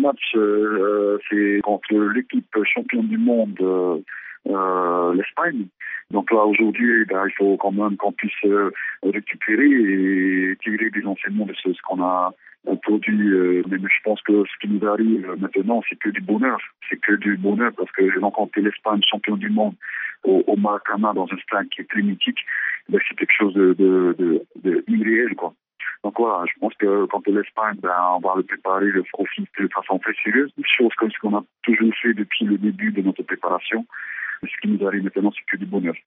match, c'est contre l'équipe championne du monde, l'Espagne. Donc là, aujourd'hui, il faut quand même qu'on puisse récupérer et tirer des enseignements de ce qu'on a produit. Mais je pense que ce qui nous arrive maintenant, c'est que du bonheur. C'est que du bonheur parce que rencontrer l'Espagne champion du monde au Maracana dans un stade qui est très mythique, ben, c'est quelque chose de irréel, quoi. Donc voilà, je pense que quand l'Espagne, on va le préparer, le profil de façon très sérieuse, chose comme ce qu'on a toujours fait depuis le début de notre préparation. Ce qui nous arrive maintenant, c'est que du bonheur.